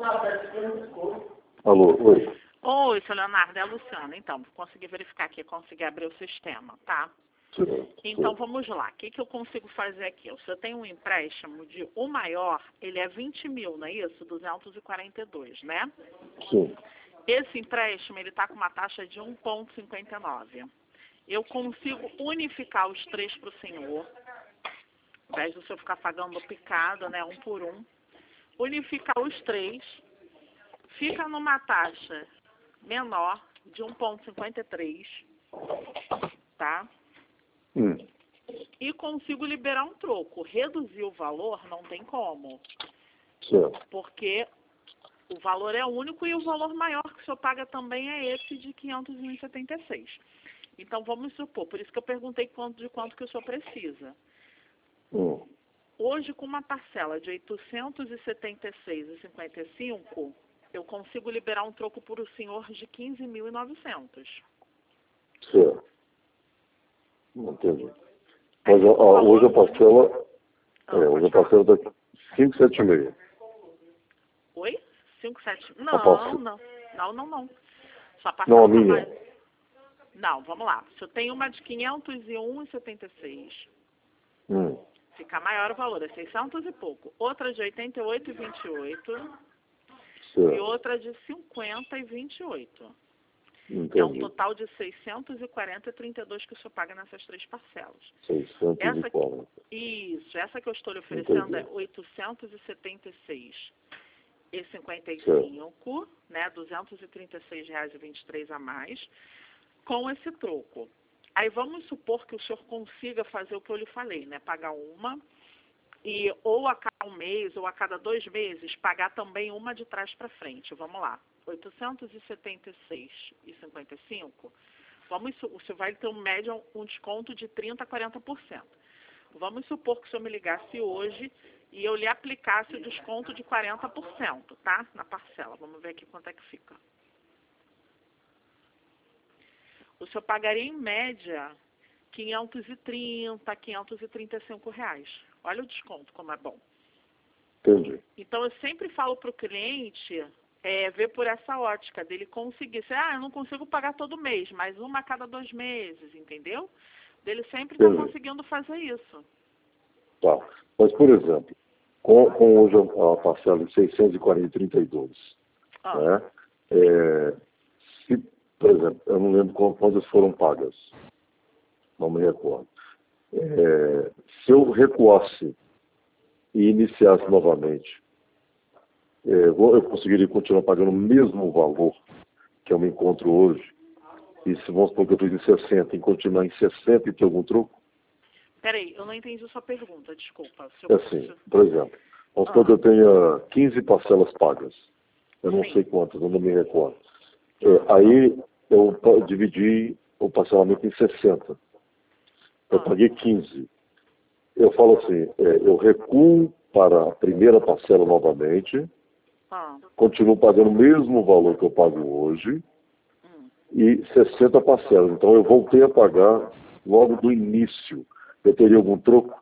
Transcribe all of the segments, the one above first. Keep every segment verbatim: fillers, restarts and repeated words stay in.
Alô, oi. Oi, seu Leonardo, é a Luciana. Então, consegui verificar aqui, consegui abrir o sistema, tá? Sim, Então, sim. vamos lá. O que, que eu consigo fazer aqui? Se eu tenho um empréstimo de o maior, ele é vinte mil, não é isso? duzentos e quarenta e dois, né? Sim. Esse empréstimo, ele está com uma taxa de um vírgula cinquenta e nove. Eu consigo unificar os três para o senhor, ao invés do senhor ficar pagando picado, né, um por um. Unificar os três, fica numa taxa menor de um vírgula cinquenta e três, tá? Hum. E consigo liberar um troco. Reduzir o valor não tem como, Certo. porque o valor é único e o valor maior que o senhor paga também é esse de quinhentos e setenta e seis. Então, vamos supor, por isso que eu perguntei quanto de quanto que o senhor precisa. Hum. Hoje, com uma parcela de oitocentos e setenta e seis reais e cinquenta e cinco, eu consigo liberar um troco por o senhor de quinze mil e novecentos. Certo. Entendi. Aí, Mas a, o a, valor hoje a único- parcela. Ah, É, hoje pode a falar. parcela está quinhentos e setenta e seis. Oi? cinco, sete... A Não, parcela. não. Não, não, não. Sua Não, parcela a tá minha. mais... Não, vamos lá. Se eu tenho uma de quinhentos e um reais e setenta e seis, Hum. fica maior o valor, é seiscentos e pouco. Outra de oitenta e oito reais e vinte e oito e Certo. outra de cinquenta reais e vinte e oito. Entendi. É um total de seiscentos e quarenta reais e trinta e dois que o senhor paga nessas três parcelas. seiscentos e Essa quarenta. Isso, essa que eu estou lhe oferecendo Entendi. é oitocentos e setenta e seis reais e cinquenta e Certo. cinco, né, duzentos e trinta e seis reais e vinte e três a mais, com esse troco. Aí vamos supor que o senhor consiga fazer o que eu lhe falei, né, pagar uma e ou a cada um mês ou a cada dois meses pagar também uma de trás para frente. Vamos lá, oitocentos e setenta e seis reais e cinquenta e cinco, vamos, su- o senhor vai ter um média um desconto de trinta a quarenta por cento. Vamos supor que o senhor me ligasse hoje e eu lhe aplicasse o desconto de quarenta por cento, tá? Na parcela. Vamos ver aqui quanto é que fica. O senhor pagaria em média quinhentos e trinta, quinhentos e trinta e cinco reais. Olha o desconto como é bom. Entendi. Então eu sempre falo para o cliente é, ver por essa ótica dele conseguir. Se, ah, eu não consigo pagar todo mês, mas uma a cada dois meses, entendeu? Dele sempre está Entendi. conseguindo fazer isso. Tá. Mas, por exemplo, com, com hoje a, a parcela de seiscentos e quarenta e trinta e dois, Ah, né? É, se, por exemplo, eu não lembro quando- quantas foram pagas, não me recordo. É, se eu recuasse e iniciasse novamente, é, vou- eu conseguiria continuar pagando o mesmo valor que eu me encontro hoje, e se vamos supor que eu fiz em sessenta, e continuar em sessenta e ter algum troco? peraí, eu não entendi a sua pergunta, desculpa. Se É eu, assim, se- por exemplo, vamos supor Ah. que eu tenha quinze parcelas pagas. Eu não Sim. sei quantas, eu não me recordo. É, aí eu pa- dividi o parcelamento em sessenta. Eu Ah. paguei quinze. Eu falo assim, é, eu recuo para a primeira parcela novamente, Ah. continuo pagando o mesmo valor que eu pago hoje Hum. e sessenta parcelas. Então eu voltei a pagar logo do início. Eu teria algum troco?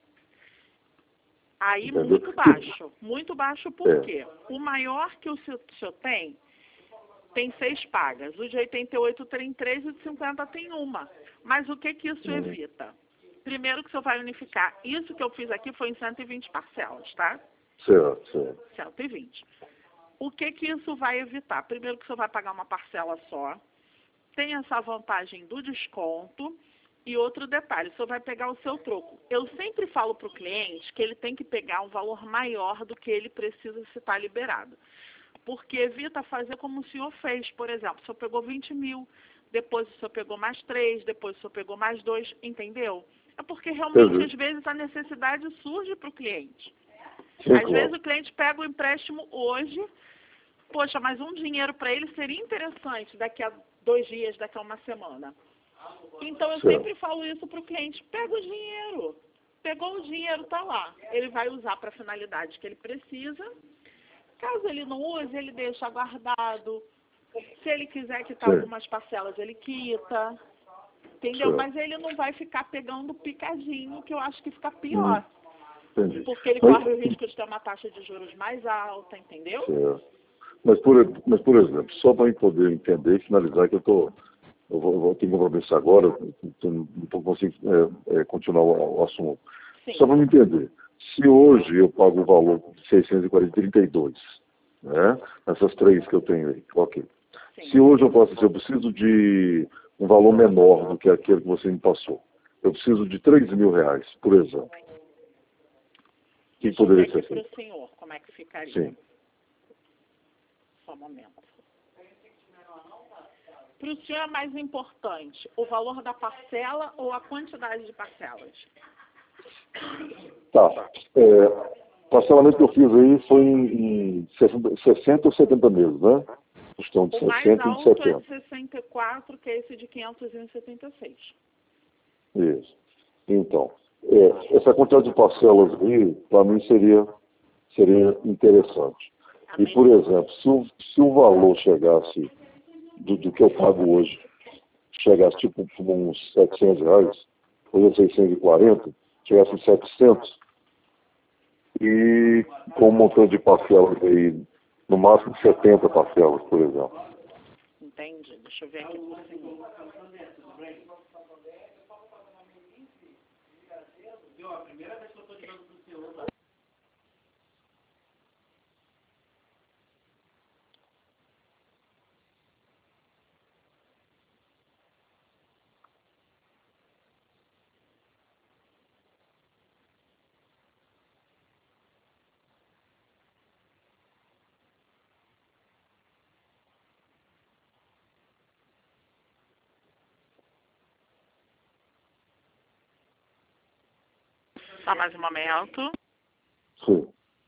Aí Entendeu? muito baixo. Muito baixo por É. quê? O maior que o senhor, o senhor tem, tem seis pagas. O de oitenta e oito tem três e o de cinquenta tem uma. Mas o que que isso Hum. evita? Primeiro que o senhor vai unificar. Isso que eu fiz aqui foi em cento e vinte parcelas, tá? Certo, certo. cento e vinte. O que que isso vai evitar? Primeiro que o senhor vai pagar uma parcela só. Tem essa vantagem do desconto. E outro detalhe, o senhor vai pegar o seu troco. Eu sempre falo para o cliente que ele tem que pegar um valor maior do que ele precisa se está liberado. Porque evita fazer como o senhor fez, por exemplo, o senhor pegou vinte mil, depois o senhor pegou mais três, depois o senhor pegou mais dois, entendeu? É porque realmente, Entendi. às vezes, a necessidade surge para o cliente. Sim, Às claro. vezes o cliente pega o empréstimo hoje, poxa, mas um dinheiro para ele seria interessante daqui a dois dias, daqui a uma semana. Então eu Certo. sempre falo isso para o cliente, pega o dinheiro. Pegou o dinheiro, tá lá. Ele vai usar para a finalidade que ele precisa. Caso ele não use, ele deixa guardado. Se ele quiser quitar Sim. algumas parcelas, ele quita. Entendeu? Certo. Mas ele não vai ficar pegando picadinho, que eu acho que fica pior. Hum. entendi. Porque ele Mas, corre o risco de ter uma taxa de juros mais alta, entendeu? certo. Mas, por, mas, por exemplo, só para eu poder entender e finalizar, que eu tô, eu vou, eu vou ter compromisso agora, então não consigo é, é, continuar o, o assunto. Sim. Só para me entender, se hoje eu pago o valor de seiscentos e quarenta e trinta e dois, né? Essas três que eu tenho aí, ok. Sim. Se hoje eu posso dizer, eu preciso de um valor menor do que aquele que você me passou, eu preciso de três mil reais, por exemplo. O que Deixa eu poderia ver ser aqui para feito? o senhor como é que ficaria. Sim. Só um momento. Para o senhor é mais importante o valor da parcela ou a quantidade de parcelas? Tá. É, o parcelamento que eu fiz aí foi em, em sessenta ou setenta meses, né? Questão de O mais sessenta e de alto é de setenta. sessenta e quatro, que é esse de quinhentos e setenta e seis. Isso. Então, é, essa quantidade de parcelas aí, para mim, seria, seria interessante. E, por exemplo, se o, se o valor chegasse do, do que eu pago hoje, chegasse tipo por uns setecentos reais, ou seiscentos e quarenta, chegasse em setecentos, e com um montante de parcelas aí, no máximo setenta parcelas, por exemplo. Entendi. Deixa eu ver aqui por cima. Só mais um momento. Sim.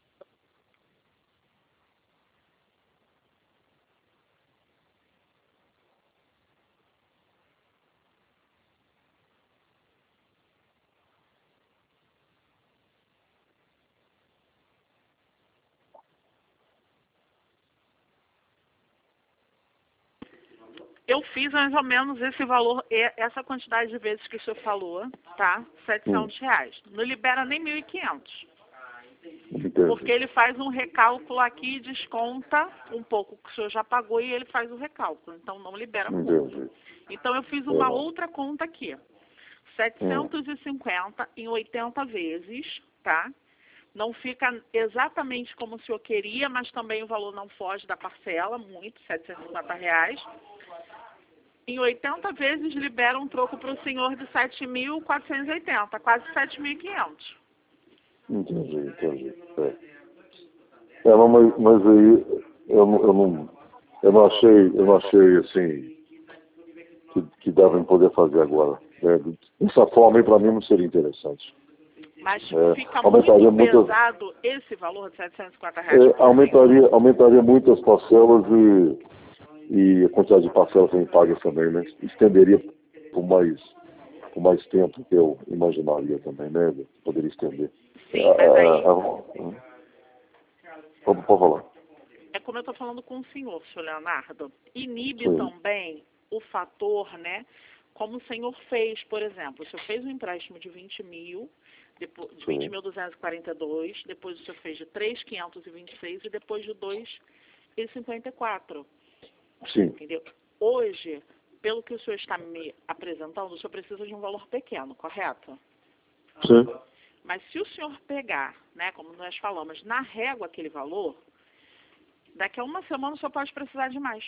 Eu fiz mais ou menos esse valor, e- essa quantidade de vezes que o senhor falou, tá? setecentos reais. Não libera nem mil e quinhentos. Entendi. Porque ele faz um recálculo aqui e desconta um pouco que o senhor já pagou e ele faz o recálculo. Então não libera muito. Entendi. Então eu fiz uma É. outra conta aqui. setecentos e cinquenta em oitenta vezes, tá? Não fica exatamente como o senhor queria, mas também o valor não foge da parcela, muito, setecentos e cinquenta reais. Em oitenta vezes libera um troco para o senhor de sete mil quatrocentos e oitenta, quase sete mil e quinhentos. Entendi, entendi. É. É, não, mas, mas aí eu, não- eu não, eu não achei, eu não achei assim que, que dava em poder fazer agora. Né? Dessa forma aí para mim não seria interessante. Mas É, fica aumentaria muito muitas, pesado esse valor de setecentos e cinquenta reais. é, aumentaria, aumentaria muito as parcelas e, e a quantidade de parcelas também pagas também, né? Estenderia por mais, por mais tempo que eu imaginaria também, né? Poderia estender. Sim, mas aí Pode, pode falar. é como eu estou falando com o senhor, senhor Leonardo. Inibe Sim. também o fator, né? Como o senhor fez, por exemplo, o senhor fez um empréstimo de vinte mil, depois, de vinte mil duzentos e quarenta e dois, depois o senhor fez de três mil quinhentos e vinte e seis e depois de dois mil e cinquenta e quatro. Sim. Entendeu? Hoje, pelo que o senhor está me apresentando, o senhor precisa de um valor pequeno, correto? Sim. Mas se o senhor pegar, né, como nós falamos, na régua aquele valor, daqui a uma semana o senhor pode precisar de mais.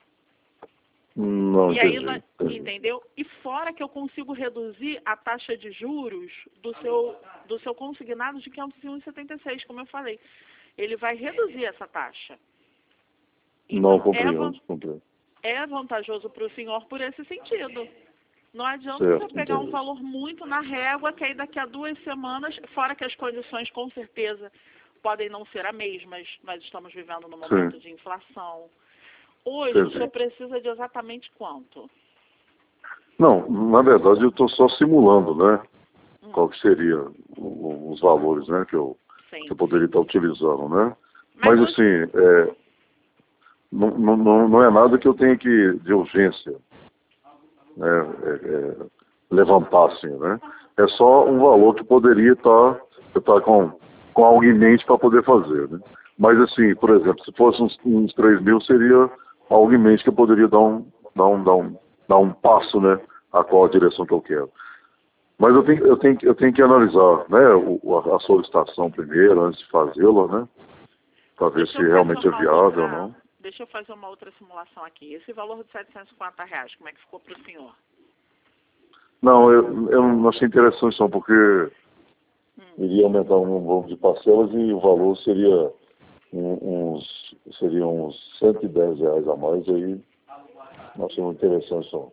Não E aí, entendi. nós- entendi. entendeu? E fora que eu consigo reduzir a taxa de juros do seu, do seu consignado de quinhentos e um vírgula setenta e seis, como eu falei. Ele vai reduzir essa taxa. Não Então, é, compreendo, van- compreendo. é vantajoso para o senhor por esse sentido. Não adianta Certo, você pegar um entendi. valor muito na régua, que aí daqui a duas semanas, fora que as condições com certeza podem não ser as mesmas, nós estamos vivendo num momento Sim. de inflação. Hoje, Sim, o senhor sim. precisa de exatamente quanto? Não, na verdade eu estou só simulando, né? Hum, Qual que seria o- o- os valores, né? Que eu, sim. que eu poderia estar utilizando, né? Mas Mas você- assim, é, não, não, não não é nada que eu tenha que, de urgência, né? É, é, levantar assim, né? É só um valor que poderia estar tá, com, com algo em mente para poder fazer, né? Mas assim, por exemplo, se fosse uns, uns três mil, seria algo em mente que eu poderia dar um, dar um, dar um, dar um passo, né? A qual a direção que eu quero. Mas eu tenho, eu tenho, eu tenho que analisar, né, o, a solicitação primeiro, antes de fazê-la, né? Para ver Deixa se eu realmente fazer é uma viável outra, ou não. deixa eu fazer uma outra simulação aqui. Esse valor de setecentos e quarenta reais, como é que ficou para o senhor? Não, eu, eu não achei interessante não, porque Hum. iria aumentar o número de parcelas e o valor seria uns, seriam uns cento e dez reais a mais, aí não achei muito interessante não.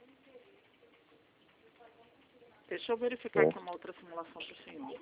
Deixa eu verificar É. aqui uma outra simulação para o senhor.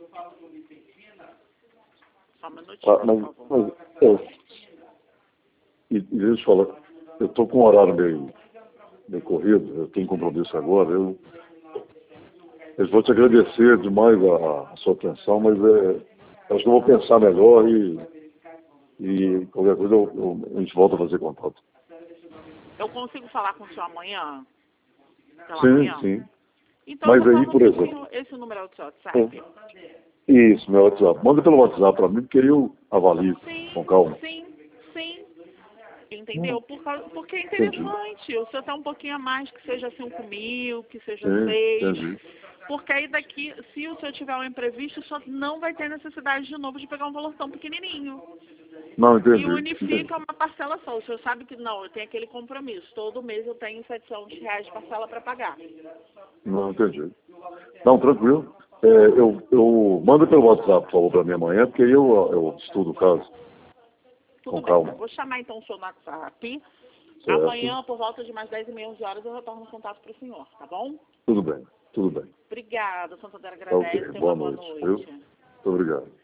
Só um minutinho, Ah, mas, por favor. mas é, e, e deixa eu falar, eu estou com um horário meio, meio corrido, eu tenho compromisso agora, eu, eu vou te agradecer demais a, a sua atenção, mas é, acho que eu vou pensar melhor e, e qualquer coisa eu, eu, a gente volta a fazer contato. Eu consigo falar com o senhor amanhã? Pela Sim, manhã? sim. Então, Mas eu vou aí, falar por com o exemplo, senhor, esse número é o seu WhatsApp? é, isso, meu WhatsApp. Manda pelo WhatsApp para mim, porque eu avalio com Sim, calma. sim, sim. Hum, Entendeu? Por causa, porque é entendi. interessante. O senhor tá um pouquinho a mais, que seja cinco mil, que seja Sim, seis. entendi. Porque aí daqui, se o senhor tiver um imprevisto, o senhor não vai ter necessidade de novo de pegar um valor tão pequenininho. Não, E entendi. unifica entendi. uma parcela só. O senhor sabe que não, eu tenho aquele compromisso. Todo mês eu tenho setecentos reais de parcela para pagar. Não, entendi. Não, tranquilo. É, eu, eu manda pelo WhatsApp, por favor, para mim amanhã, porque aí eu, eu estudo o caso Tudo com bem. calma. Vou chamar então o senhor no WhatsApp. Certo? Amanhã, por volta de mais dez e meia, onze horas, eu retorno o contato para o senhor, tá bom? Tudo bem, tudo bem. Obrigada, Santander Tá ok, agradece. Tenha boa uma boa noite. Viu? noite. Muito obrigado.